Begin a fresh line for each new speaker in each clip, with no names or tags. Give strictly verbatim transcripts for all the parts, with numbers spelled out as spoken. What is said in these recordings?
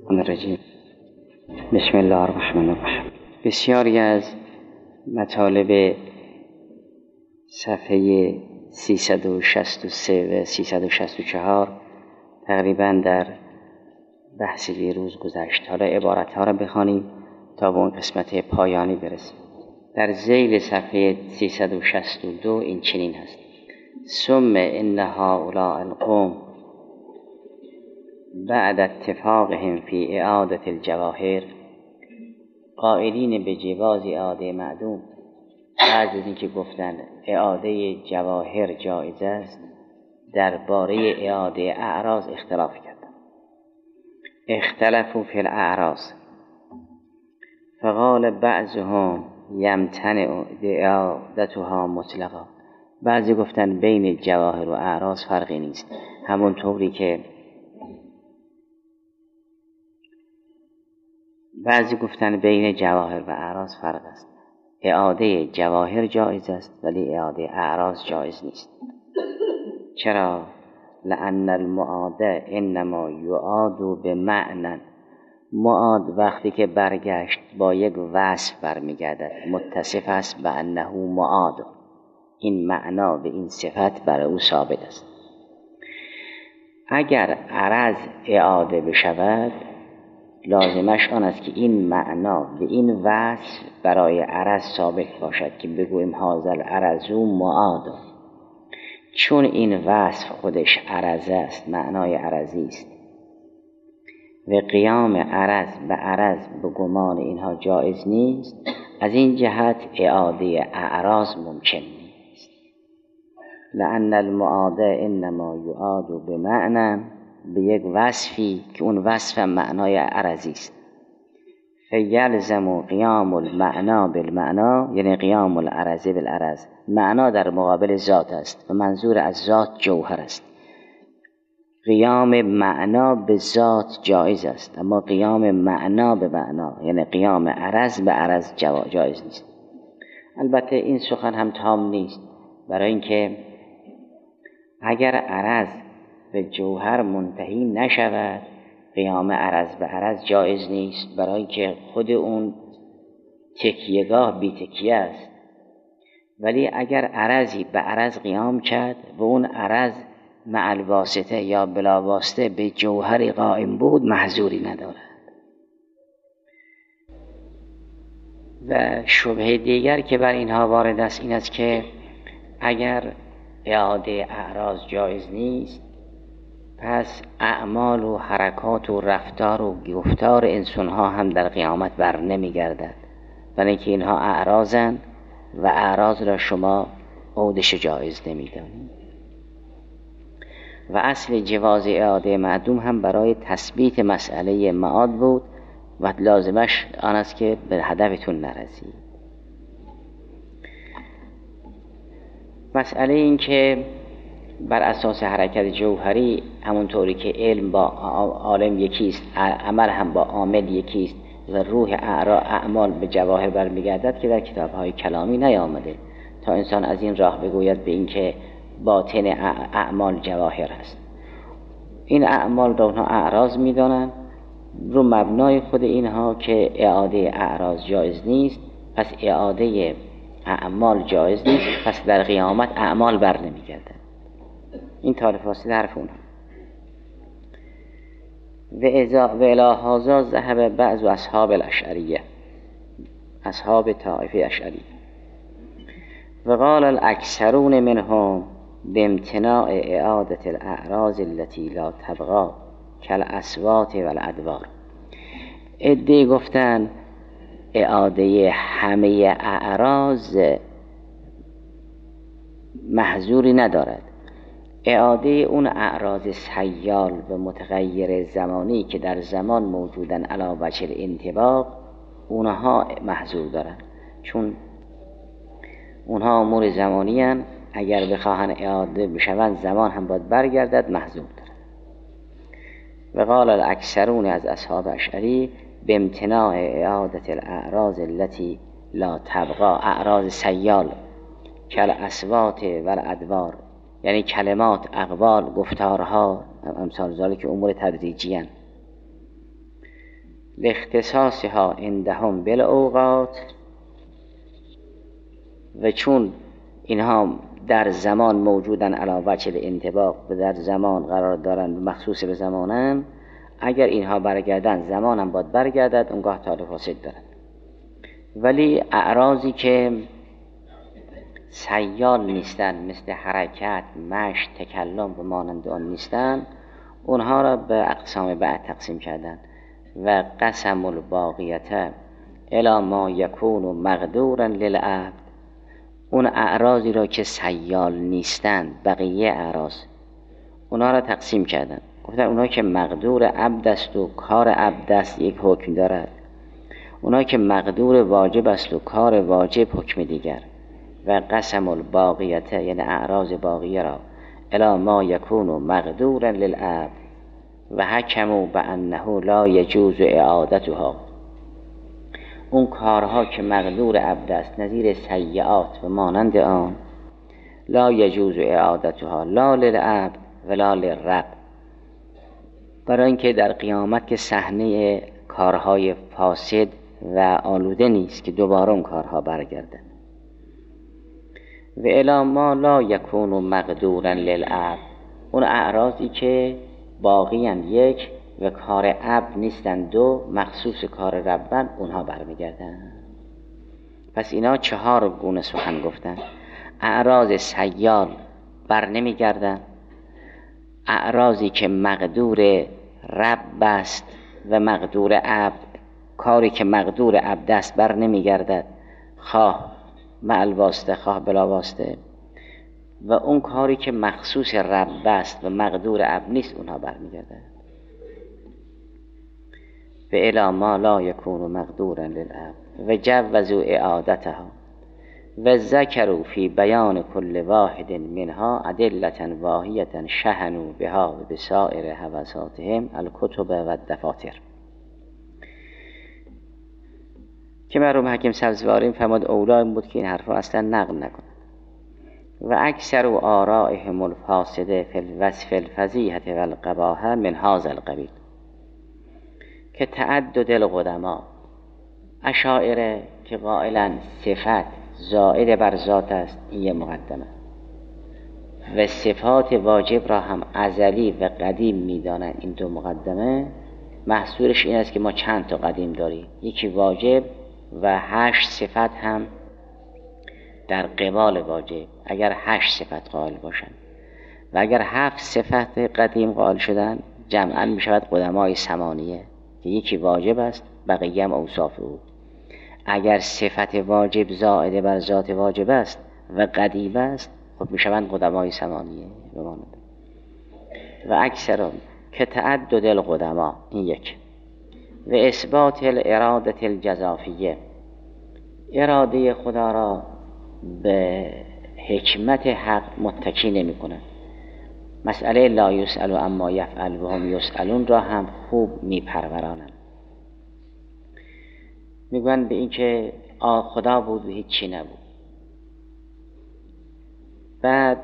الرجیم. بسم الله الرحمن الرحیم. بسیاری از مطالب صفحه سیصد و شصت و سه و سیصد و شصت و چهار تقریبا در بحث دیروز گذشت. حالا عبارتها را بخوانیم تا به اون قسمت پایانی برسیم. در ذیل صفحه سیصد و شصت و دو این چنین هست: ثم ان هؤلاء القوم بعد اتفاقهم فی اعادة الجواهر، قائلین به جواز اعاده معدوم، بعد از اینکه گفتن اعاده جواهر جایز است، درباره اعاده اعراض اختلاف کردند. اختلفوا فی الاعراض فقال بعضهم یمتنع اعادتها مطلقا، بعضی گفتن بین جواهر و اعراض فرقی نیست، همون طوری که بعضی گفتن بین جواهر و اعراض فرق است. اعاده جواهر جایز است ولی اعاده اعراض جایز نیست. چرا؟ لأن المعاده انما یعاد بمعنى، معاد وقتی که برگشت با یک وصف برمیگردد، متصف است به انه معاد، این معنا به این صفت برای او ثابت است. اگر عرض اعاده بشود لازمش آن است که این معنا به این وصف برای عرض ثابت باشد که بگوییم هذا العرض معاد، چون این وصف خودش عرض است، معنای عرضی است و قیام عرض به عرض به گمان اینها جایز نیست، از این جهت اعاده اعراض ممکن نیست. لأن المعاده انما یعاد بمعنى، به یک وصفی که اون وصف معنای عرضی است. فیلزم قیام المعنا بالمعنا، یعنی قیام العرض بالعرض، معنا در مقابل ذات است و منظور از ذات جوهر است. قیام معنا به ذات جایز است، اما قیام معنا به معنا یعنی قیام عرض به عرض جایز نیست. البته این سخن هم تام نیست، برای اینکه اگر عرض به جوهر منتهی نشود قیام عرض به عرض جایز نیست، برای که خود اون تکیهگاه بی تکیه است. ولی اگر عرضی به عرض قیام کرد و اون عرض مع الواسطه یا بلا واسطه به جوهر قائم بود محظوری ندارد. و شبهه دیگر که بر اینها وارد است این است که اگر اعاده اعراض جایز نیست، پس اعمال و حرکات و رفتار و گفتار انسانها هم در قیامت بر نمی گردد، برای اینکه اینها اعراضن و اعراض را شما عودش جایز نمی دانید. و اصل جواز اعاده معدوم هم برای تثبیت مسئله معاد بود و لازمش آن است که به هدفتون نرسید. مسئله این که بر اساس حرکت جوهری، همونطوری که علم با عالم یکیست، عمل هم با عامل یکیست و روح اعمال به جواهر برمیگردد، که در کتاب‌های کلامی نیامده تا انسان از این راه بگوید به این که باطن اعمال جواهر است. این اعمال را اونها اعراض می‌دانند، رو مبنای خود اینها که اعاده اعراض جایز نیست، پس اعاده اعمال جایز نیست، پس در قیامت اعمال بر نمیگردد. این طالب فاصله حرف اونها. و الی هذا ذهب بعض اصحاب الاشعریه، اصحاب طائفه اشعری، و قال الاکثرون منهم بامتناع اعاده الاعراض التي لا تبقى کالاصوات والادوار. عده گفتن اعاده همه اعراض محظوری ندارد، اعاده اون اعراض سیال و متغیر زمانی که در زمان موجودن علی وجه الانطباق، اونها محظور دارن، چون اونها امور زمانی هن، اگر بخواهن اعاده بشوند زمان هم باید برگردد، محظور دارن. و قال الاکثرون از اصحاب اشعری بامتناع اعاده الاعراض التي لا تبقى، اعراض سیال کالاصوات والادوار، یعنی کلمات، اقوال، گفتارها، امثال ذالک امور تدریجی هستند. لاختصاصها عندهم بالاوقات، و چون اینها در زمان موجودن علی وجه الانطباق و در زمان قرار دارن مخصوص به زمانن، اگر اینها برگردن زمان هم باید برگردد، اونگاه تعالی فاسد دارن. ولی اعراضی که سیال نیستن، مثل حرکت، مشی، تکلم و مانند آن نیستن، اونها را به اقسام بعد تقسیم کردن. و قسم الباقیت الی ما یکون مقدورا للعبد، اون اعراضی را که سیال نیستن، بقیه اعراض، اونها را تقسیم کردن. گفتن اونها که مقدور عبد است و کار عبد است یک حکم دارد، اونها که مقدور واجب است و کار واجب حکم دیگر. و قسم الباقیت یعنی اعراض باقیه را الی ما یکون مقدورا للعبد و حکموا بانه لا یجوز اعادتها، اون کارها که مقدور عبد است نظیر سیئات و مانند آن، لا یجوز اعادتها لا للعبد ولا للرب، برای اینکه در قیامت که صحنه کارهای فاسد و آلوده نیست که دوباره اون کارها برگردن. و الی ما لا یکون مقدورا للعبد، اون اعراضی که باقی هم یک و کار عبد نیستن دو، مخصوص کار ربن، اونها برمیگردن. پس اینا چهار گونه سخن گفتن. اعراض سیال بر نمیگردن، اعراضی که مقدور رب است و مقدور عبد، کاری که مقدور عبد است بر نمیگردد، خواه مع الواسطه خواه بلا واسطه، و اون کاری که مخصوص رب است و مقدور عبد نیست، اونها برمیگردن. و الی ما لا یکون مقدورا للعبد و جوزوا اعادتها و ذکروا فی بیان کل واحد منها ادلة واهیة شحنوا بها و بسائر هوساتهم الکتب و الدفاتر. که مرحوم حکیم سبزواری فرمود اولا این بود که این حرف را اصلا نقل نکنه. و اکثر آرائهم الفاسده فی الوصف الفضیحة و القباحة من هذا القبیل، که تعدد القدما، اشاعره که قائلا صفت زائد بر ذات است، این یه مقدمه، و صفات واجب را هم ازلی و قدیم میدانند، این دو مقدمه. محصولش این است که ما چند تا قدیم داریم، یکی واجب و هشت صفت هم در قبال واجب، اگر هشت صفت قائل باشند، و اگر هفت صفت قدیم قائل شدن جمعاً می شود قدمای ثمانیه که یکی واجب است، بقیه هم اوصاف او. اگر صفت واجب زائد بر ذات واجب است و قدیم است، خب می شوند قدمای ثمانیه بماند. و اکثر که تعدد القدما، این یک. و اثبات الارادة الجزافیه، اراده خدا را به حکمت حق متکی نمی کنند. مسئله لا یسأل اما یفعل و هم یسألون را هم خوب می پرورانند. میگویند به این که خدا بود و هیچ چی نبود. بعد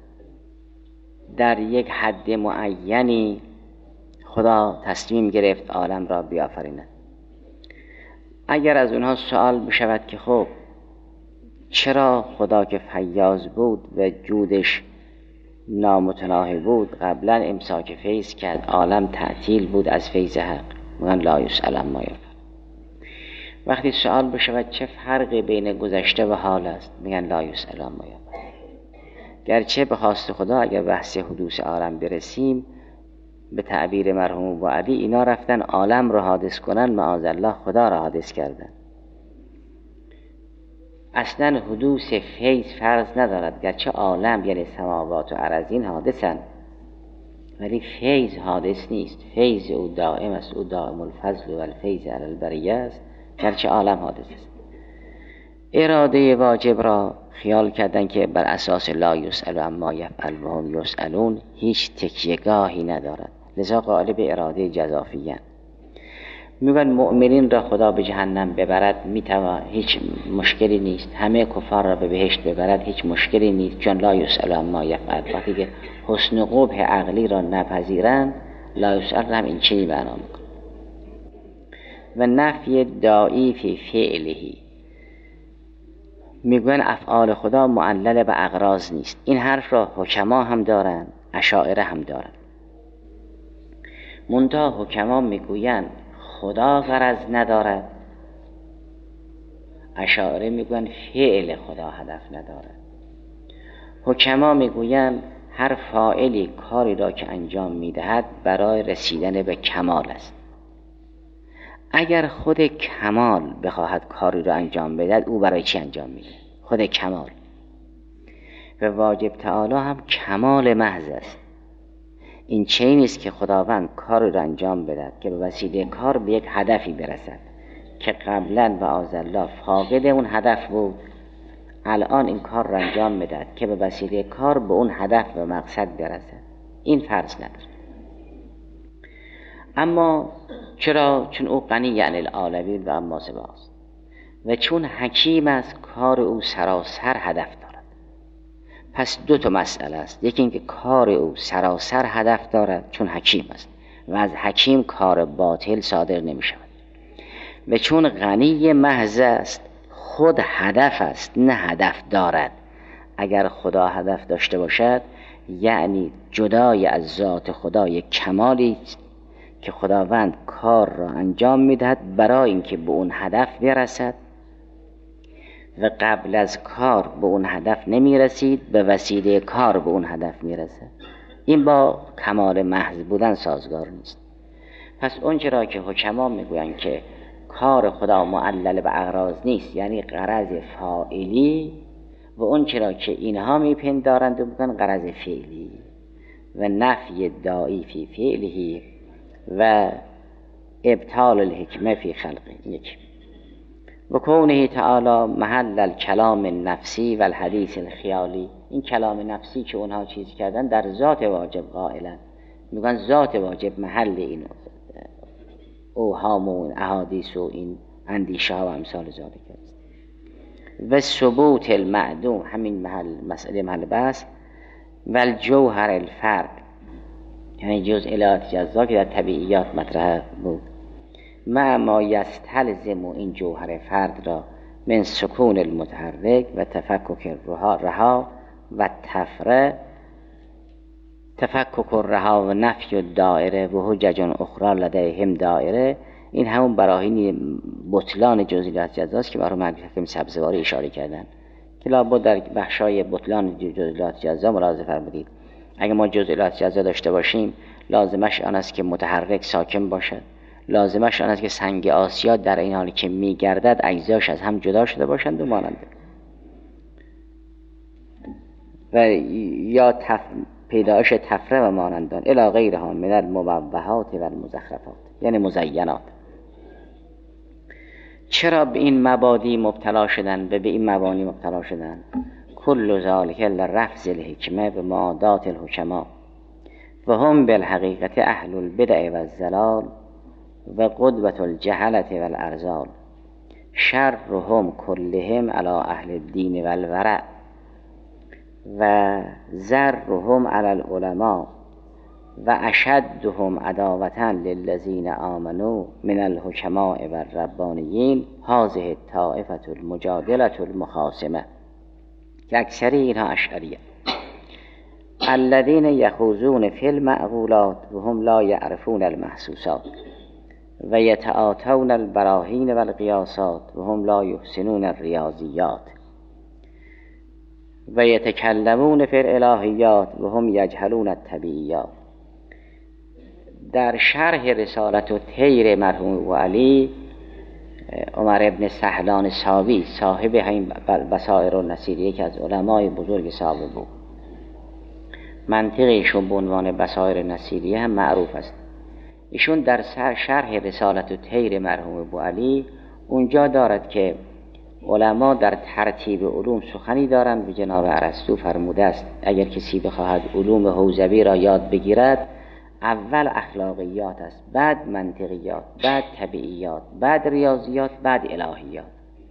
در یک حد معینی خدا تصمیم گرفت عالم را بیافریند. اگر از اونها سوال بشود که خب چرا خدا که فیاض بود و جودش نامتناهی بود قبلا امساک فیض کرد، عالم تعطیل بود از فیض حق؟ میگن لا یسأل اما یفعل. وقتی سوال بشود چه فرقی بین گذشته و حال است؟ میگن لا یسأل اما یفعل. گرچه به خواست خدا اگر بحث حدوث عالم برسیم، به تعبیر مرحوم ابو علی، اینا رفتن عالم را حادث کنن، معاذالله خدا را حادث کردن. اصلا حدوث فیض فرض ندارد، گرچه عالم یعنی سماوات و ارضین حادثن، ولی فیض حادث نیست. فیض او دائم است، او دائم الفضل و الفیض علی البریه است، گرچه عالم حادث است. اراده واجب را خیال کردن که بر اساس لا یسأل اما یفعل و هم یسألون هیچ تکیه‌گاهی ندارد، لذا قائل به اراده جزافیه. میگن مؤمنین را خدا به جهنم ببرد میتوان، هیچ مشکلی نیست. همه کفار را به بهشت ببرد، هیچ مشکلی نیست، چون لا یسأل اما یفعل. وقتی که حسن قبح عقلی را نپذیرند، لا یسأل هم این چی معنا میکنه. و نفی داعی فی فعله. میگوین افعال خدا معلل به اغراض نیست. این حرف را حکما هم دارن، اشاعره هم دارن. منتها حکما میگوین خدا غرض ندارد، اشاعره میگوین فعل خدا هدف ندارد. حکما میگوین هر فاعلی کاری را که انجام میدهد برای رسیدن به کمال است. اگر خود کمال بخواهد کاری را انجام بدهد، او برای چی انجام میده؟ خود کمال. و واجب تعالی هم کمال محض است. این چه نیست که خداوند کاری را انجام بدهد که به وسیله کار به یک هدفی برسد که قبلا و آزالله فاقد اون هدف بود، الان این کار را انجام میدهد که به وسیله کار به اون هدف و مقصد برسد. این فرض نداره. اما چرا؟ چون او غنی یعنی العالمین و اما سواست، و چون حکیم است کار او سراسر هدف دارد. پس دو تا مسئله است. یکی اینکه کار او سراسر هدف دارد چون حکیم است و از حکیم کار باطل صادر نمی شود، و چون غنی محض است خود هدف است نه هدف دارد. اگر خدا هدف داشته باشد یعنی جدای از ذات خدا یک کمالی که خداوند کار را انجام میدهد برای اینکه به اون هدف برسد و قبل از کار به اون هدف نمیرسید، به وسیله کار به اون هدف میرسد. این با کمال محض بودن سازگار نیست. پس اون چرا که حکما میگویند که کار خدا معلل به اغراض نیست، یعنی غرض فاعلی، و اون چرا که اینها میپندارند و میگن غرض فعلی، و نفی داعی فی فعله و ابطال الحکمه فی خلقه. یک و کونه تعالی محل الکلام النفسی و الحدیث الخیالی. این کلام نفسی که اونها چیز کردن در ذات واجب قائلن، میگن ذات واجب محل این اوهام و احادیث و این اندیشه ها و امثال ذالک است. و ثبوت المعدوم، همین محل مسئله محل بحث، و الجوهر الفرد، یعنی جزئیات جزا که در طبیعیات مطرح بود، مع ما یستلزم این جوهر فرد را من سکون المتحرک و تفکک رها و تفره تفکک رها و نفی الدائره و حجج اخرى لدیهم دائره. این همون براهین بطلان جزئیات جزاست که برای مرحوم حکیم سبزواری اشاره کردن که لابد در بخشای بطلان جزئیات جزا ملاحظه فرمودید. اگر ما جزئیات جزا داشته باشیم لازمش آن است که متحرک ساکن باشد، لازمش آن است که سنگ آسیا در این حالی که میگردد اجزاش از هم جدا شده باشند و ماننده، و یا تف... پیدایش تفره و مانندان الی غیرها من المبوحات و المزخرفات، یعنی مزینات. چرا به این مبادی مبتلا شدن و به این مبانی مبتلا شدن؟ کل ذالک لرفض الحکمه به معادات الحکما و هم بالحقیقت اهل البدع و الضلال و قدوة الجهلة و الارذال، شرهم کلهم علی اهل الدین و الورع و ذرهم علی العلماء و اشدهم عداوة للذین آمنوا من الحکماء و الربانیین هذه الطائفة المجادلة المخاصمة، که اکثری اینها اشعریه، الذین یخوضون فی المعقولات و هم لا یعرفون المحسوسات و یتعاطون البراهین و القیاسات و هم لا یحسنون الریاضیات و یتکلمون فی الالهیات و هم یجهلون الطبیعیات. در شرح رسالت و تیر مرحوم ابو علی، عمر ابن سهلان ساوی صاحب این بصائر النصیریه که از علمای بزرگ صحابه بود، منطقیشون به عنوان بصائر نصیریه هم معروف است. ایشون در شرح رسالت و تیر مرحوم ابو علی اونجا دارد که علما در ترتیب علوم سخنی دارند. به جناب ارسطو فرموده است اگر کسی بخواهد علوم حوزوی را یاد بگیرد، اول اخلاقیات است، بعد منطقیات، بعد طبیعیات، بعد ریاضیات، بعد الهیات.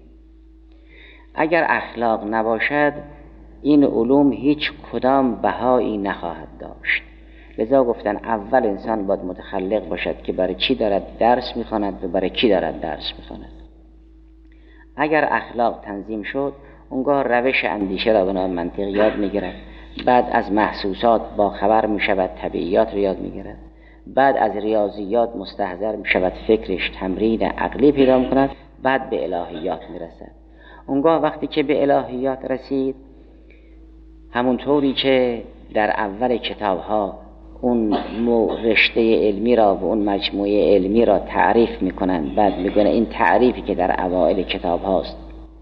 اگر اخلاق نباشد این علوم هیچ کدام بهایی نخواهد داشت. لذا گفتن اول انسان باید متخلق باشد که برای چی دارد درس میخواند و برای کی دارد درس میخواند. اگر اخلاق تنظیم شد، اونگاه روش اندیشه را به نام منطق یاد میگیرد، بعد از محسوسات با خبر میشود، طبیعیات را یاد میگیرد، بعد از ریاضیات مستحضر میشود، فکرش تمرین عقلی پیدا میکند، بعد به الهیات میرسد. اونگاه وقتی که به الهیات رسید، همونطوری که در اول کتاب‌ها اون رشته علمی را و اون مجموعه علمی را تعریف میکنند، بعد میگن این تعریفی که در اوائل کتاب هاست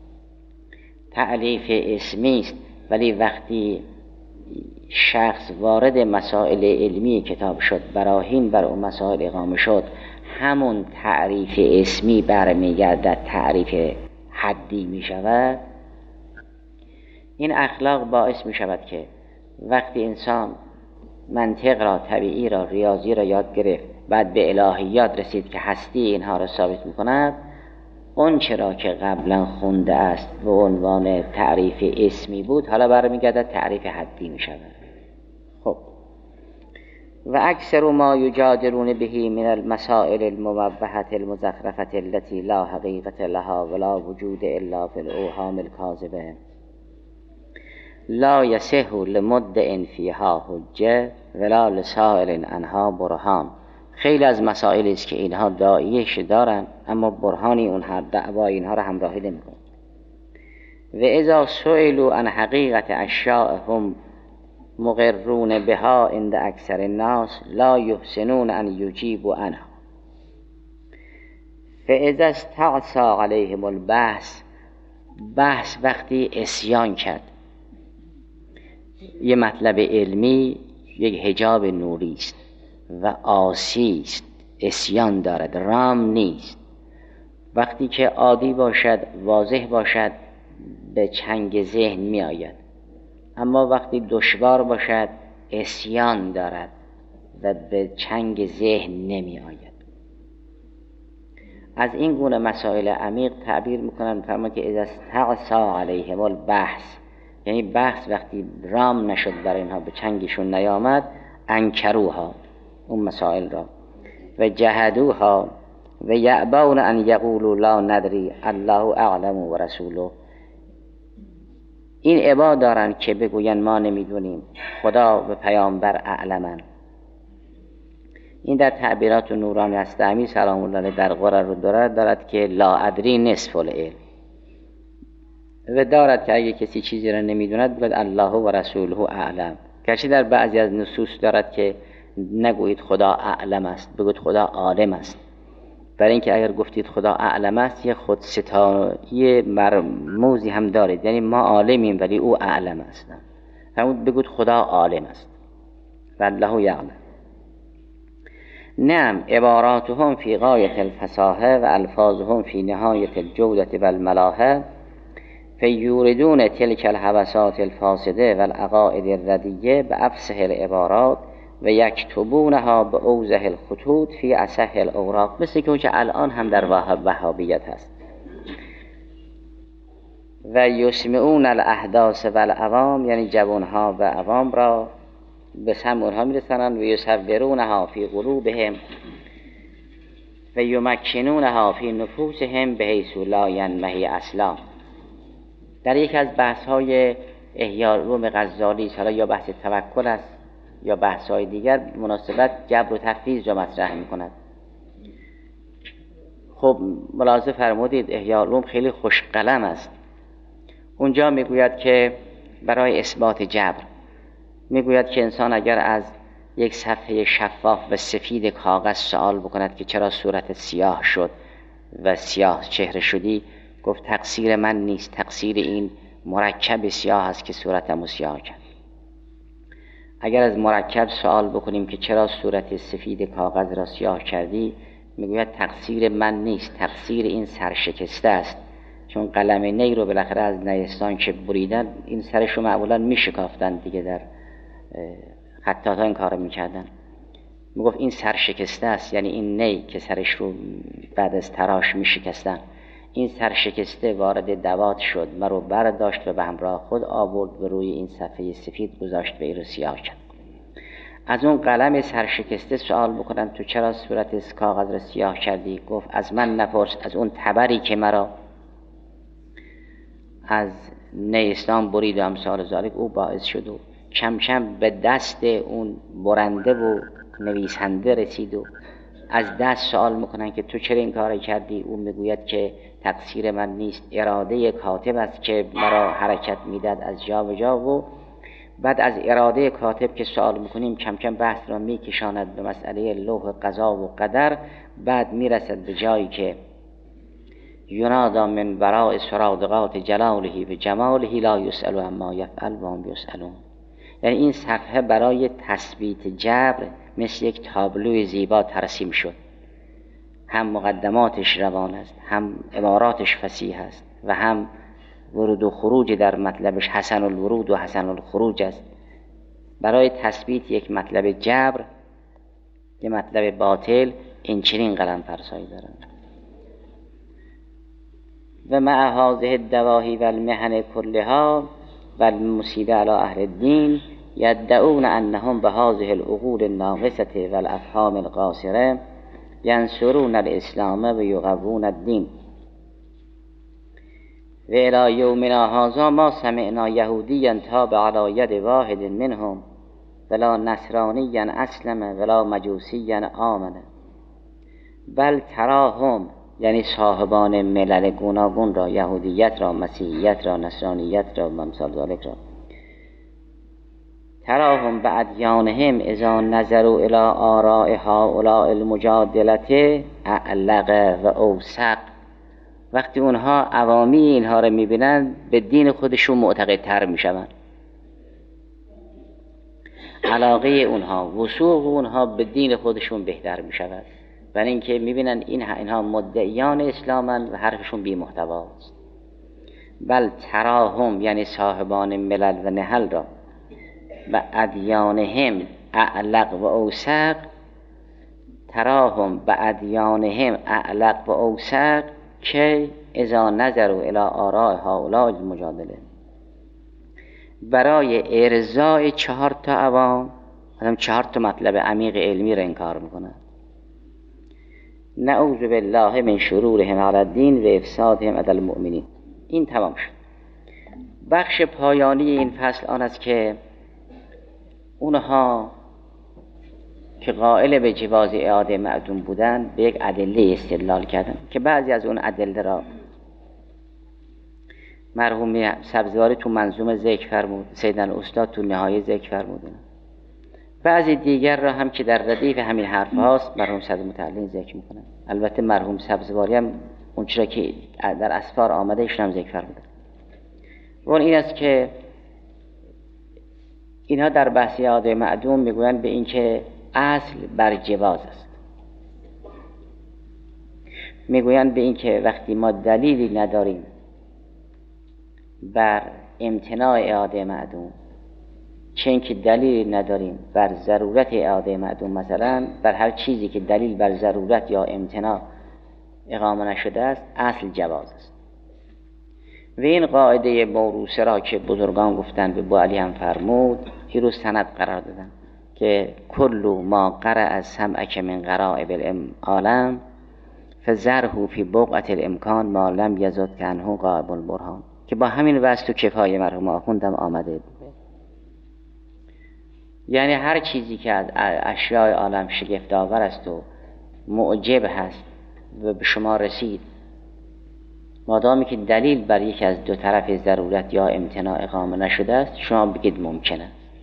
تعریف اسمی است، ولی وقتی شخص وارد مسائل علمی کتاب شد، براهین بر اون مسائل اقامه شد، همون تعریف اسمی برمیگردد تعریف حدی میشود. این اخلاق باعث میشود که وقتی انسان منطق را، طبیعی را، ریاضی را یاد گرفت، بعد به الهیات رسید که هستی اینها را ثابت میکند، اون چرا که قبلا خونده است و عنوان تعریف اسمی بود، حالا برمیگردد تعریف حدی میشود. خب و اکثر ما یجادلون به من المسائل الموضحة المزخرفة التي لا حقیقة لها ولا وجود الا في الاوهام الكاذبة لا یصح لمدع فیها حجه ولا لسائل عنها برهان. خیلی از مسائل است که اینها داعیش دارن اما برهانی اون هر دعوای اینها را همراهی نمی‌کنه. و اذا سئلوا عن حقیقت اشیاء هم مقرون بها عند اکثر الناس لا یحسنون ان یجیبوا عنها. فاذا استعصى علیهم البحث، بحث وقتی عصیان کرد، یه مطلب علمی یک حجاب نوری است و عاصی است، عصیان دارد، رام نیست. وقتی که عادی باشد، واضح باشد، به چنگ ذهن می آید، اما وقتی دشوار باشد عصیان دارد و به چنگ ذهن نمی آید. از این گونه مسائل عمیق تعبیر میکنن، فرمان که اذا استعصى علیهم البحث، یعنی بحث وقتی رام نشد برای اینها، به چنگشون نیامد، انکروها، اون مسائل را، و جهدوها و یعبون ان یقولوا لا ندری الله اعلم و رسوله. این ابا دارن که بگوین ما نمیدونیم، خدا و پیامبر اعلمن. این در تعبیرات نورانی هستمی سلام الله علیه در قرر رو دارد دارد که لا ادری نصف العلم، و دارد که اگه کسی چیزی را نمیدوند بگوید الله و رسوله اعلم. گرچه در بعضی از نصوص دارد که نگویید خدا اعلم است، بگوید خدا عالم است، برای اینکه اگر گفتید خدا اعلم است یه خود ستایی مرموزی هم دارید، یعنی ما عالمیم ولی او اعلم است. همون بگوید خدا عالم است و الله یعلم. نعم عباراتهم فی غایت الفصاحه و الفاظهم فی نهایت الجودة و الملاحه، فیوردون تلک الهوسات الفاسده و العقائد الردیه به افصح العبارات و یکتبونها به اوضح الخطوط فی اصح الاوراق، مثل که اونچه الان هم در وهابیت هست. و یسمعون الاحداث و العوام، یعنی جوانها و عوام را به سمع اونها میرسانند. و یصورونها فی قلوبهم و یمکنونها فی نفوسهم بحیث لا ینمحی اصلا. در یک از بحث‌های احیاء علوم غزالی، حالا یا بحث توکل است یا بحث‌های دیگر، مناسبت جبر و تفویض را مطرح می‌کند. خب ملاحظه فرمودید احیاء علوم خیلی خوش قلم است. اونجا میگوید که برای اثبات جبر میگوید که انسان اگر از یک صفحه شفاف و سفید کاغذ سوال بکند که چرا صورت سیاه شد و سیاه چهره شدی، گفت تقصیر من نیست، تقصیر این مرکب سیاه است که صورتمو سیاه کرد. اگر از مرکب سوال بکنیم که چرا صورت سفید کاغذ را سیاه کردی، میگوید تقصیر من نیست، تقصیر این سرشکسته است، چون قلم نی رو بالاخره از نیستان که بریدن این سرش رو معمولا میشکافتن دیگه، در خطاطا این کارو میکردن. میگفت این سرشکسته است، یعنی این نی که سرش رو بعد از تراش میشکستن، این سرشکسته وارد دوات شد، مرو برداشت و به همراه خود آورد و روی این صفحه سفید گذاشت و این رو سیاه کرد. از اون قلم سرشکسته سوال بکنن تو چرا صورت کاغذ را سیاه کردی؟ گفت از من نپرس، از اون تبری که مرا از نیستان برید و امثال ذالک او باعث شد و کم کم به دست اون برنده و نویسنده رسید و از دست سوال میکنن که تو چرا این کار کردی؟ او میگوید که تقصیر من نیست، اراده کاتب است که مرا حرکت میداد از جا به جا. و بعد از اراده کاتب که سوال میکنیم کم کم بحث را میکشاند به مسئله لوح قضا و قدر. بعد میرسد به جایی که ینادا من وراء سرادقات جلاله و جماله لا یسأل عما یفعل و هم یسألون. یعنی این صفحه برای تثبیت جبر مثل یک تابلوی زیبا ترسیم شد، هم مقدماتش روان است، هم عباراتش فصیح است و هم ورود و خروج در مطلبش حسن الورود و حسن الخروج است. برای تثبیت یک مطلب جبر، یک مطلب باطل، این چنین قلم فرسایی دارند. و مع هذه الدواهی و المحن كلها و المصیبه علی اهل الدین یدعون انهم به هذه العقول الناقصه و الافهام القاصره ینصرون الاسلام و یقوون الدین. و الی یومنا هذا ما سمعنا یهودیا تاب علی ید واحد منهم ولا نصرانیا اسلم ولا مجوسیا آمن بل تراهم، یعنی صاحبان ملل گوناگون را، یهودیت را، مسیحیت را، نصرانیت را و امثال ذالک را، تراهم بادیانهم اذا نظروا الی آراء هؤلاء المجادلة اعلق و اوثق. وقتی اونها عوامی اینها را میبینن به دین خودشون معتقدتر میشوند. علاقه اونها، وثوق اونها به دین خودشون بهتر میشود، برای اینکه میبینن این اینها مدعیان اسلامن و حرفشون بی محتواست. بل تراهم، یعنی صاحبان ملل و نهل را، و ادیانهم اعلق و اوثق، تراهم به ادیانهم اعلق و اوثق که اذا نظروا الی آراء هؤلاء المجادله، برای ارضای چهار تا عوام، هم چهار تا مطلب عمیق علمی را انکار میکنند. نعوذ بالله من شرورهم علی الدین و افسادهم علی المؤمنین. این تمام شد. بخش پایانی این فصل آن است که اونها که قائل به جواز اعاده معدوم بودند به یک ادله استدلال کردند که بعضی از اون ادله را مرحوم سبزواری تو منظومه ذکر فرمود، سیدنا استاد تو نهایه ذکر فرمود. بعضی دیگر را هم که در ردیف همین حرف هاست مرحوم صدر متعلم ذکر میکنند. البته مرحوم سبزواری هم اون چرا که در اسفار آمده ایشون هم ذکر فرمودند. و این است که اینها در بحث اعاده معدوم میگویند به این که اصل بر جواز است. میگویند به این که وقتی ما دلیلی نداریم بر امتناع اعاده معدوم، چون که دلیل نداریم بر ضرورت اعاده معدوم، مثلا بر هر چیزی که دلیل بر ضرورت یا امتناع اقامه نشده است، اصل جواز است. و این قاعده موروثه را که بزرگان گفتند به بوعلی هم فرمود، این رو سند قرار دادن که کل ما قرأ از سمعک من غرائب العالم فذره فی بقعة الامکان ما لم یزد کنه غائب البرهان، که با همین وصل تو کفایه مرحوم آخوندم آمده بود. یعنی هر چیزی که از اشیاء عالم شگفت آور است و معجب هست و به شما رسید، مادامی که دلیل بر یک از دو طرف ضرورت یا امتناع اقامه نشده است، شما بگید ممکنه.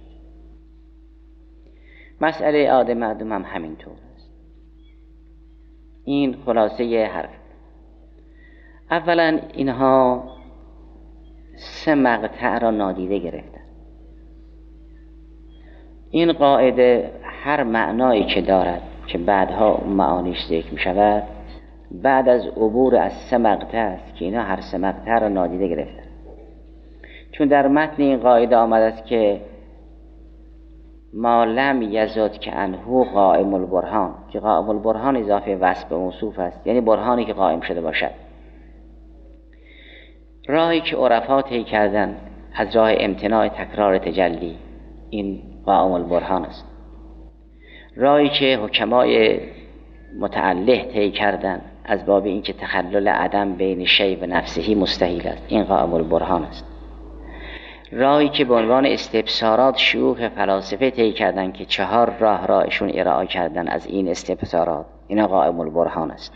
مسئله اعاده معدوم هم همینطور است. این خلاصه حرف. اولا اینها سه مقطع را نادیده گرفتن. این قاعده هر معنایی که دارد که بعدها معانیش ذکر می شود، بعد از عبور از سه مقطع است که اینا هر سه مقطع را نادیده گرفتن. چون در متن این قاعده آمده است که ما لم یزد که انهو قائم البرهان، که قائم البرهان اضافه وصف به موصوف است، یعنی برهانی که قائم شده باشد. راهی که عرفا طی کردن از راه امتناع تکرار تجلی، این قائم البرهان است. راهی که حکمای متعلق طی کردن از باب اینکه تخلل عدم بین شیء و نفسهی مستحیل است، این قائم البرهان است. راهی که به عنوان استبصارات شیوخ فلاسفه طی کردن که چهار راه راهشون ارائه کردن از این استبصارات، این قائم البرهان است.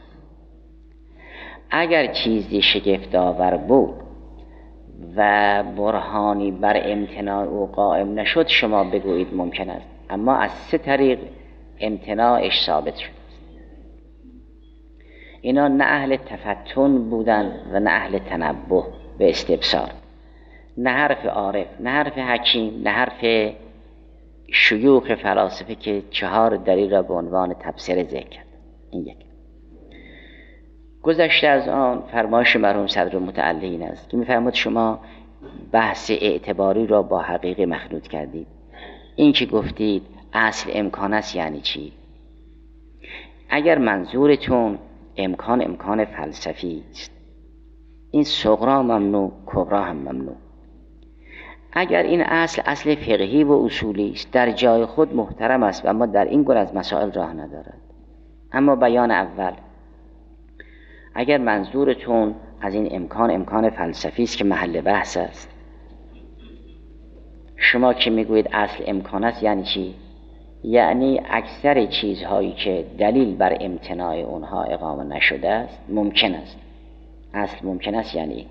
اگر چیزی شگفت‌آور بود و برهانی بر امتناع او قائم نشد، شما بگویید ممکن است، اما از سه طریق امتناعش ثابت شد. اینا نه اهل تفتن بودن و نه اهل تنبه به استبصار، نه حرف عارف، نه حرف حکیم، نه حرف شیوخ فلاسفه که چهار دلیل را به عنوان تبصره ذکر کرد. این یک. گذشته از آن فرمایش مرحوم صدرالمتعلین است که می‌فرماید شما بحث اعتباری را با حقیقی مخلوط کردید. این که گفتید اصل امکان است یعنی چی؟ اگر منظورتون امکان امکان فلسفی است، این صغرا ممنوع، کبرا هم ممنوع. اگر این اصل اصل فقهی و اصولی است، در جای خود محترم است و اما در این گونه از مسائل راه ندارد. اما بیان اول، اگر منظورتون از این امکان امکان فلسفی است که محل بحث است، شما که میگویید اصل امکان است یعنی چی؟ یعنی اکثر چیزهایی که دلیل بر امتناع اونها اقامه نشده است ممکن است. اصل ممکن است یعنی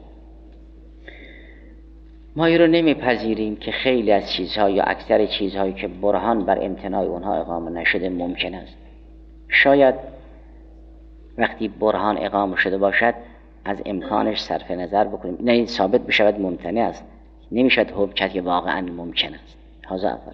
ما این رو نمیپذیریم که خیلی از چیزها یا اکثر چیزهایی که برهان بر امتناع اونها اقامه نشده ممکن است. شاید وقتی برهان اقامه شده باشد از امکانش صرف نظر بکنیم، نه ثابت بشود ممتنع است، نمیشد حکم کرد که واقعا ممکن است. هذا اول.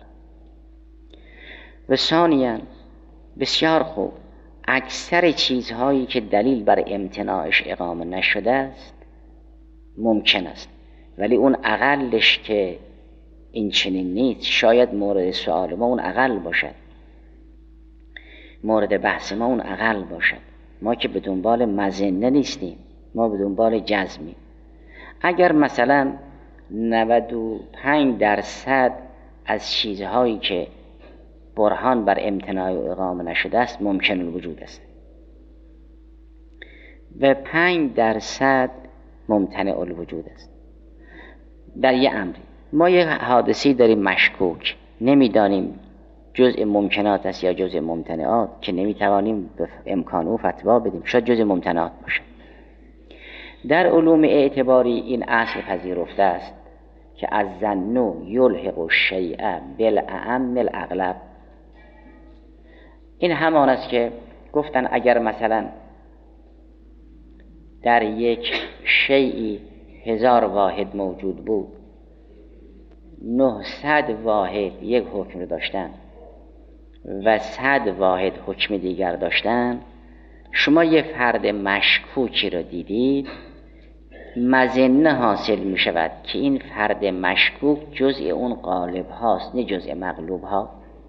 و ثانیاً بسیار خوب، اکثر چیزهایی که دلیل بر امتناعش اقامه نشده است ممکن است، ولی اون اقلش که این چنین نیست، شاید مورد سوال ما اون اقل باشد، مورد بحث ما اون اقل باشد. ما که به دنبال مظنه نیستیم، ما به دنبال جزمیم. اگر مثلا نود و پنج درصد از چیزهایی که برهان بر امتناع و اقامه نشده است ممکن الوجود است و پنج درصد ممتنع الوجود است، در یه امری ما یه حادثی داریم مشکوک، نمیدانیم جزء ممکنات است یا جزء ممتنعات، که نمیتوانیم به امکان او فتوا بدیم، شاید جزء ممتنعات باشه. در علوم اعتباری این اصل پذیرفته است که از ظن یلحق الشیء بالاعم الاغلب. این همان است که گفتن اگر مثلا در یک شیئی هزار واحد موجود بود، نهصد واحد یک حکم رو داشتن و صد واحد حکم دیگر داشتن، شما یه فرد مشکوکی رو دیدید، مظنه حاصل می شود که این فرد مشکوک جزء اون غالب هاست نه جزء مغلوب ها.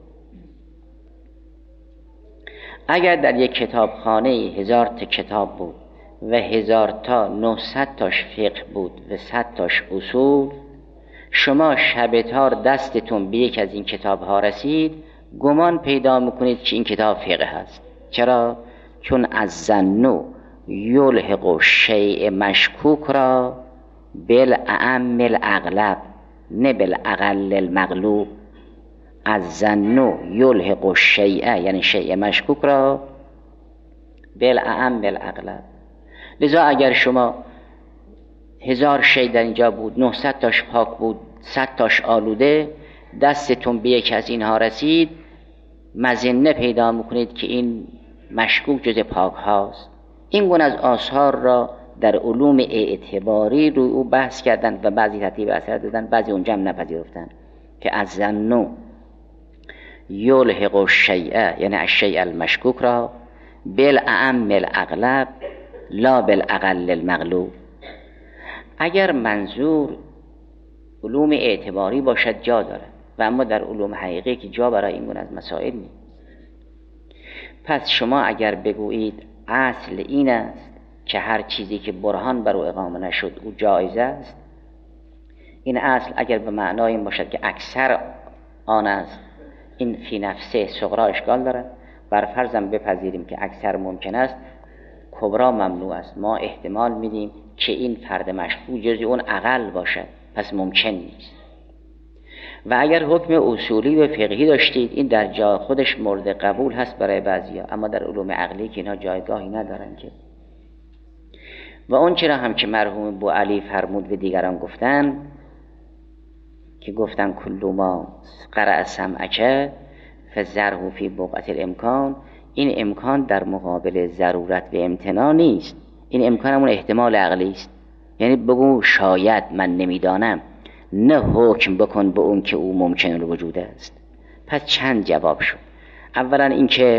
اگر در یک کتابخانه هزار تا کتاب بود و هزار تا نهصد تاش فقه بود و صد تاش اصول، شما شبتار دستتون به یک از این کتاب ها رسید، گمان پیدا میکنید که این کتاب فقه هست. چرا؟ چون از ظن یلحق الشیء مشکوک را بالاعم الاغلب نه بالاقل المغلوب. از ظن یلحق الشیء یعنی شیء مشکوک را بالاعم الاغلب. لذا اگر شما هزار شیء در اینجا بود، نهصد تاش پاک بود، صد تاش آلوده، دستتون به یک از اینها رسید، مظنه پیدا میکنید که این مشکوک جز پاک هاست. این گونه از آثار را در علوم اعتباری روی او بحث کردن و بعضی ترتیب اثر دادن، بعضی اونجا هم نپذیرفتن که از ظن یلحق الشیء یعنی الشیء المشکوک را بالاعم الاغلب لا بالاقل المغلوب. اگر منظور علوم اعتباری باشد جا دارد و اما در علوم حقیقی که جا برای این گونه از مسائل نیست. پس شما اگر بگویید اصل این است که هر چیزی که برهان بر او اقامه نشد او جایز است، این اصل اگر به معنای این باشد که اکثر آن است این فی نفسه صغرا اشکال داره. بر فرضم بپذیریم که اکثر ممکن است، کبرا ممنوع است. ما احتمال میدیم که این فرد مشبوه جزء اون اقل باشد، پس ممکن نیست. و اگر حکم اصولی و فقهی داشتید، این در جای خودش مورد قبول هست برای بعضیا، اما در علوم عقلی که اینها جایگاهی ندارن که. و اون چرا هم که مرحوم بوعلی فرمود و دیگران گفتن که گفتن کل ما قرأ سمعک فذره فی بقعة الامکان، این امکان در مقابل ضرورت و امتناع نیست، این امکان همون احتمال عقلی است. یعنی بگو شاید، من نمیدانم، نه حکم بکن به اون که او ممکن الوجود است. پس چند جواب شد. اولا این که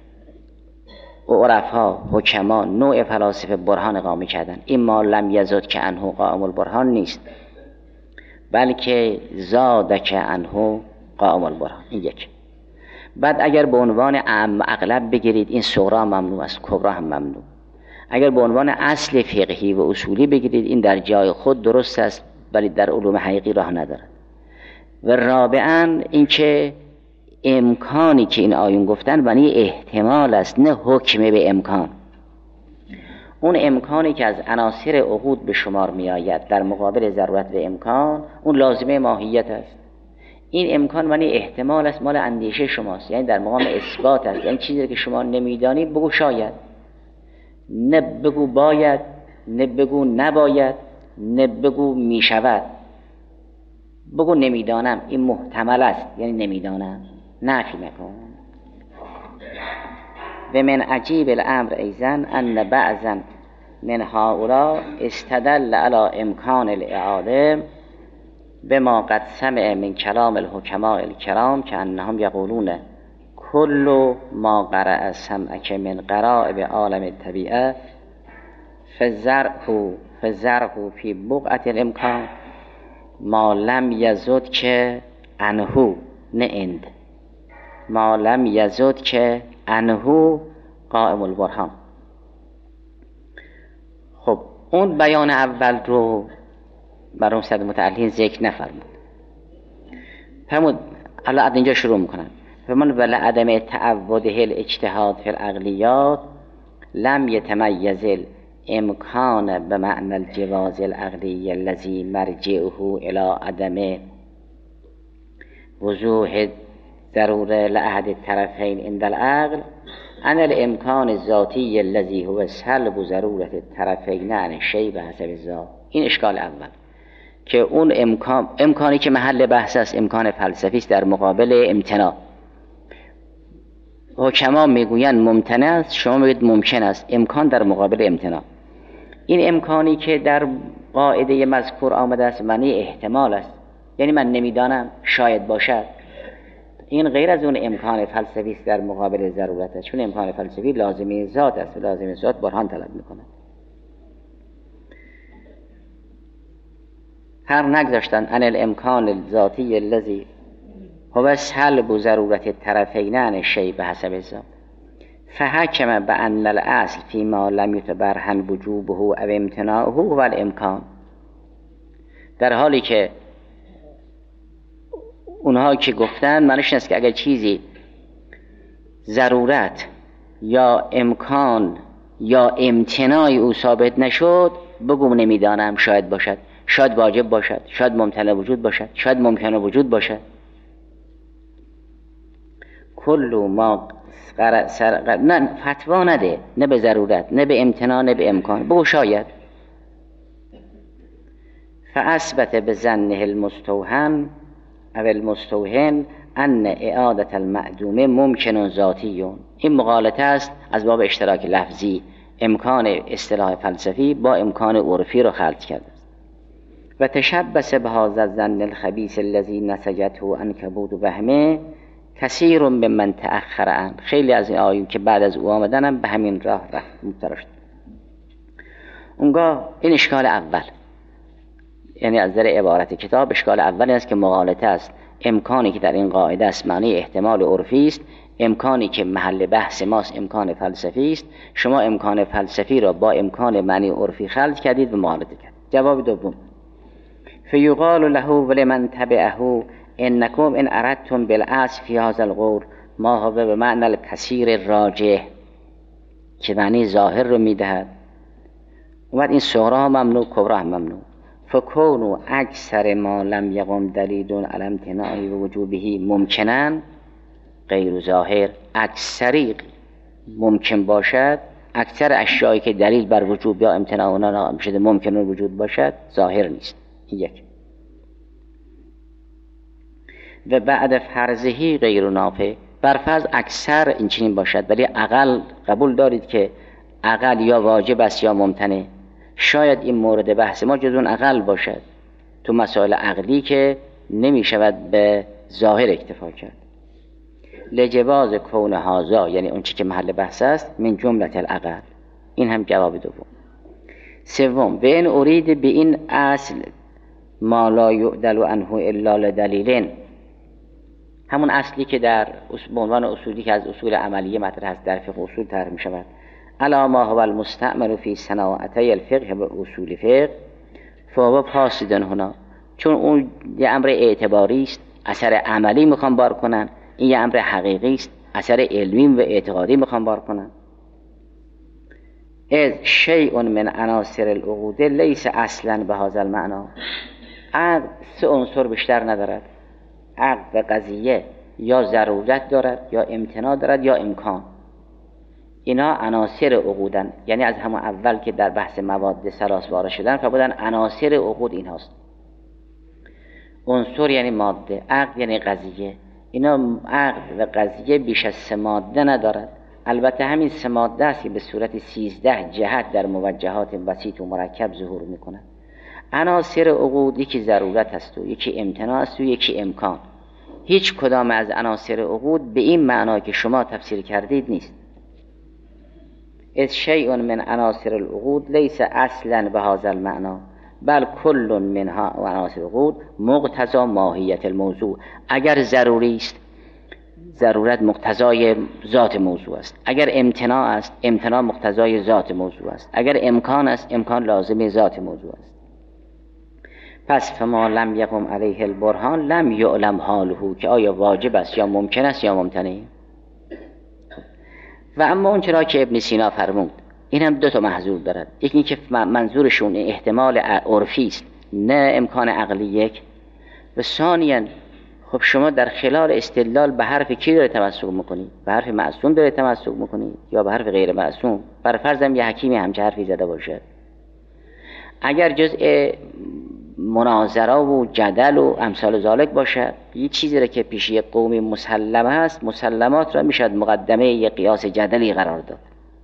عرفا، حکما، نوع فلاسفه برهان اقامه کردن، این ما لم یزد که عنه قائم البرهان نیست، بلکه زاد که عنه قائم البرهان. این یک. بعد اگر به عنوان اعم اغلب بگیرید، این صغرا ممنوع است، کبرا هم ممنوع. اگر به عنوان اصل فقهی و اصولی بگیرید، این در جای خود درست است، ولی در علوم حقیقی راه ندارد. و رابعاً این که امکانی که این آیون گفتن بنی احتمال است، نه حکم به امکان. اون امکانی که از عناصر عقود به شمار می آید در مقابل ضرورت و امکان، اون لازمه ماهیت است. این امکان بنی احتمال است، مال اندیشه شماست، یعنی در مقام اثبات است. یعنی چیزی که شما نمیدانی بگو شاید، نه بگو باید، نه بگو نباید، نه بگو می شود. بگو نمیدانم، این محتمل است، یعنی نمیدانم، نفی نکن. و من عجیب الامر ایضا ان بعضا من هؤلاء استدل على امکان الاعاده بما قد سمع من کلام الحکماء الکرام که انهم یقولون کل ما قرأ سمعک من غرائب عالم الطبیعه فزرعه فزرعه فی بقعة الامکان ما لم یزد که عنه، نه اند، ما لم یزد که عنه قائم البرهان. خب اون بیان اول رو برام صد متعلین ذکر نفرمود. فرمود الان از اینجا شروع میکنن. فرمان ولی عدم تعوده الاجتهاد فی العقلیات لم یتمیز امکان به معنی الجواز العقلی الذی مرجعه الى عدم وضوح ضروره لأحد الطرفین عند العقل عن الامکان الذاتی الذی هو سلب ضرورت الطرفین عن الشیء بحسب الذات. این اشکال اول که اون امکان امکانی که محل بحث است امکان فلسفی است در مقابل امتناع. حکما میگویند ممتنع است، شما میگید ممکن است. امکان در مقابل امتناع. این امکانی که در قاعده مذکور آمده است معنی احتمال است، یعنی من نمیدانم، شاید باشد. این غیر از اون امکان فلسفی است در مقابل ضرورت است، چون امکان فلسفی لازمه ذات است و لازمه ذات برهان طلب میکند. هر نگذاشتن ان الامکان الذاتی الذی هو سلب ضرورت الطرفین عن الشیء بحسب الذات فحکم بان الاصل فيما لم يتبرهن وجوبه او امتناعه هو الامکان. در حالی که اونها که گفتن معنیش است که اگر چیزی ضرورت یا امکان یا امتناع او ثابت نشد بگو نمیدانم، شاید باشد، شاید واجب باشد، شاید ممتنع وجود باشد، شاید ممکن وجود باشد. کل ما سر... نه فتوا نده، نه به ضرورت، نه به امتناع، نه به امکان، بگو شاید. فاثبت بظنه المستوهم او المستوهن ان اعاده المعدومه ممکن ذاتی. این مغالطه است از باب اشتراک لفظی، امکان اصطلاح فلسفی با امکان عرفی رو خلط کرده و تشبث بهذا الظن الخبیث الذی نسجته عنکبوت وهمه کثیر ممن تأخر عنه. خیلی از این آیون که بعد از او آمدن هم به همین راه رفت مبتلا شد. اونگاه این اشکال اول، یعنی از نظر عبارت کتاب اشکال اول است که مغالطه است. امکانی که در این قاعده است معنی احتمال عرفی است، امکانی که محل بحث ماست امکان فلسفی است. شما امکان فلسفی را با امکان معنی عرفی خلط کردید و مغالطه کردید. جواب دوم فیقال له ولمن تبعه انکم ان اردتم بالاصل فی هذا القول ما هو به معنی الکثیر راجح که معنی ظاهر رو میدهد. اومد این صغرا ممنوع کبرا ممنوع. فکونوا اکثر ما لم یقم دلیل علی امتناع وجوبه ممکنن غیر ظاهر. اکثری ممکن باشد، اکثر اشیایی که دلیل بر وجوب یا امتناع اونها میشه ممکن وجود باشد ظاهر نیست. یک. و بعد فرضهی غیر نافع، بر فرض اکثر این چنین باشد ولی اقل قبول دارید که اقل یا واجب است یا ممتنع. شاید این مورد بحث ما جز اون اقل باشد تو مسائل عقلی که نمی شود به ظاهر اکتفا کرد. لجواز کون هذا، یعنی اون چی که محل بحث است، من جملت الاقل. این هم جواب دوم. سوم، و این ارید به این اصل ما لا یعدل عنه الا لدلیلین، همون اصلی که در به عنوان اصولی که از اصول عملیه مطرح است در فقه اصول طرح می شود. الا ما هو المستعمل فی صناعتی الفقه و اصول فقه فهو فاسد هنا، چون اون یه امر اعتباری است، اثر عملی میخوام بار کنن، این یه امر حقیقی است، اثر علمی و اعتقادی میخوام بار کنن. از شیء من عناصر العقود لیس اصلا به هذا المعنی، عقد سه عنصر بیشتر ندارد. عقد و قضیه یا ضرورت دارد یا امتناع دارد یا امکان. اینا عناصر عقودن، یعنی از همون اول که در بحث مواد ثلاث وارد شدن فرمودن عناصر عقود این هاست. عنصر یعنی ماده، عقد یعنی قضیه. اینا عقد و قضیه بیش از سه ماده ندارد. البته همین سه ماده است که به صورت سیزده جهت در موجهات بسیط و مرکب ظهور میکنند. عناصر عقود یکی ضرورت است و یکی امتناع است و یکی امکان. هیچ کدام از عناصر عقود به این معنا که شما تفسیر کردید نیست. از شیء من عناصر العقود لیس اصلا به هذا المعنی بل کل منها و عناصر العقود مقتضا ماهیت الموضوع. اگر ضروری است، ضرورت مقتضای ذات موضوع است. اگر امتناع است، امتناع مقتضای ذات موضوع است. اگر امکان است، امکان لازم ذات موضوع است. پس فما لم یقم علیه البرهان لم یعلم حاله، که آیا واجب است یا ممکن است یا ممتنع. و اما اون چرا که ابن سینا فرمود، این هم دو تا محظور دارد. یکی که منظورشون احتمال عرفی است نه امکان عقلی یک، و ثانیاً خب شما در خلال استدلال به حرف کی داره تمسک میکنید؟ به حرف معصوم داره تمسک میکنید یا به حرف غیر معصوم؟ بر فرضم یه حکیمی همچه حرفی زده باشد، اگر جزء مناظره و جدل و امثال ذالک باشد، یه چیزی را که پیش یک قومی مسلمه است، مسلمات را میشد مقدمه یک قیاس جدلی قرار داد.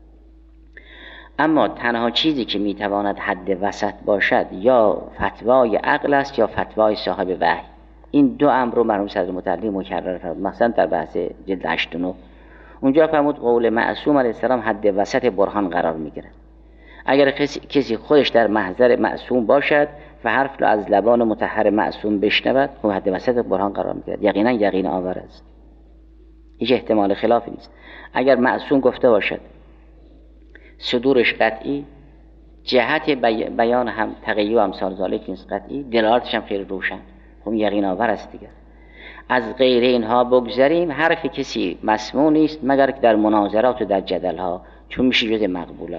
اما تنها چیزی که میتواند حد وسط باشد یا فتوای عقل است یا فتوای صاحب وحی. این دو امر رو مرحوم صدر متعلی مکرر فرمود، مثلا در بحث جلد هشت و نه اونجا فرمود قول معصوم علیه السلام حد وسط برهان قرار میگیرد. اگر کسی خودش در محضر معصوم باشد و حرف را از لبان مطهر معصوم بشنود، خب حد وسط برهان قرار میگیرد. یقینا یقین آور است، هیچ احتمال خلافی نیست. اگر معصوم گفته باشد صدورش قطعی، جهت بیان هم تقیی و امثال ذالک نیست قطعی، دلالتش هم خیلی روشن، خب یقین آور است دیگر. از غیر اینها بگذریم، حرف کسی مسموع نیست مگر که در مناظرات و در جدل ها، چون میشه جز مقبوله.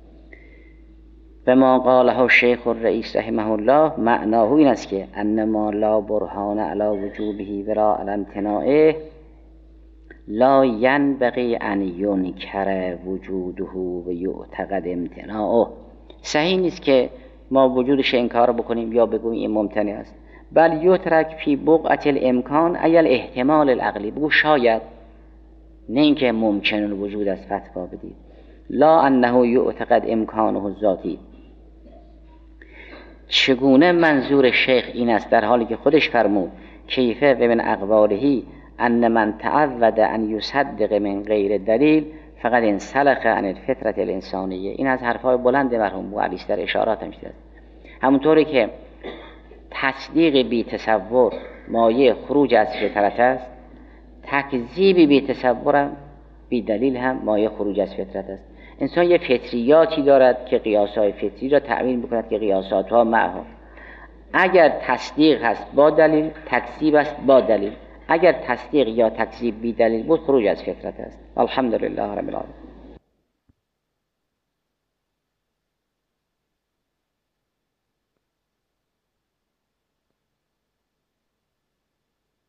و ما قاله شیخ الرئیس رحمه الله معناه این است که انما لا برهان علی وجوبه ولا علی امتناعه لا ینبغی ان ینکر وجوده و یعتقد امتناعه. صحیح نیست که ما وجودش انکار بکنیم یا بگوییم این ممتنع است، بل یترک فی بقعة الامکان ای الاحتمال العقلی، بگو شاید، نه اینکه ممکن الوجود است فتوا بدید. لا انه یعتقد امکانه الذاتی. چگونه منظور شیخ این است در حالی که خودش فرمود کیفه و من اقواله ان من تعود ان یصدق من غیر دلیل فقط انسلخ عن الفطرة الانسانیه. این از حرفهای بلند مرحوم ابو علی در اشارات هم شده. همونطوری که تصدیق بی تصور مایه خروج از فطرت است، تکذیب بی تصور بی دلیل هم مایه خروج از فطرت است. انسان یه فطریاتی دارد که قیاسات فطری را تعبیر می‌کند که قیاساتها معه. اگر تصدیق هست با دلیل، تکذیب است با دلیل. اگر تصدیق یا تکذیب بی دلیل بود، خروج از فطرت است. الحمدلله رب العالمین.